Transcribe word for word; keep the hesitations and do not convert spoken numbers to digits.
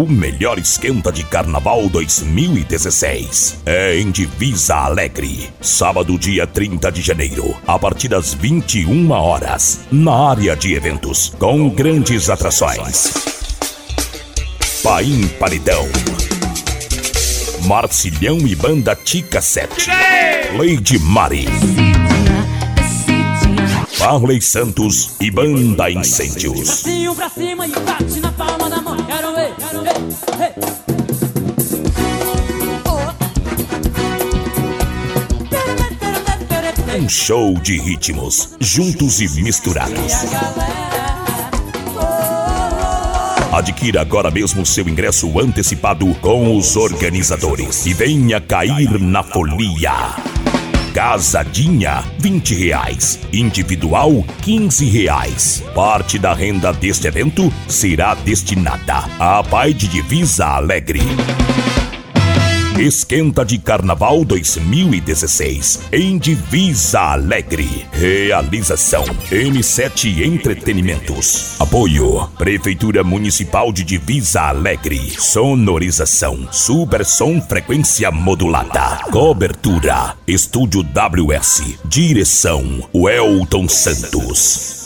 O melhor esquenta de Carnaval dois mil e dezesseis é em Divisa Alegre. Sábado, dia trinta de janeiro, a partir das vinte e uma horas, na área de eventos, com grandes atrações. Paim Paredão, Marcilhão e Banda Tica sete, Lady Mari, Farley Santos e Banda Incêndios. Pra cima e bate na palma da mão. Quero ver, quero ver. Um show de ritmos, juntos e misturados. Adquira agora mesmo seu ingresso antecipado com os organizadores e venha cair na folia. Casadinha, vinte reais. Individual, quinze reais. Parte da renda deste evento será destinada à Pai de Divisa Alegre. Esquenta de Carnaval dois mil e dezesseis, em Divisa Alegre. Realização M sete Entretenimentos. Apoio Prefeitura Municipal de Divisa Alegre. Sonorização Super Som Frequência Modulada. Cobertura Estúdio W S. Direção Welton Santos.